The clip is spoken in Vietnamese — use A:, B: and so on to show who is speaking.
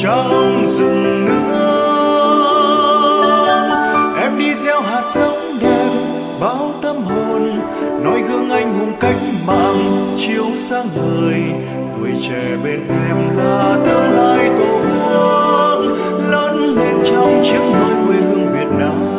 A: trong rừng nương. Em đi gieo hạt giống đẹp bao tâm hồn, noi gương anh hùng cách mạng chiếu sáng ngời. Tuổi trẻ bên em là tương lai tổ quốc, lớn lên trong chiếc nôi quê hương Việt Nam.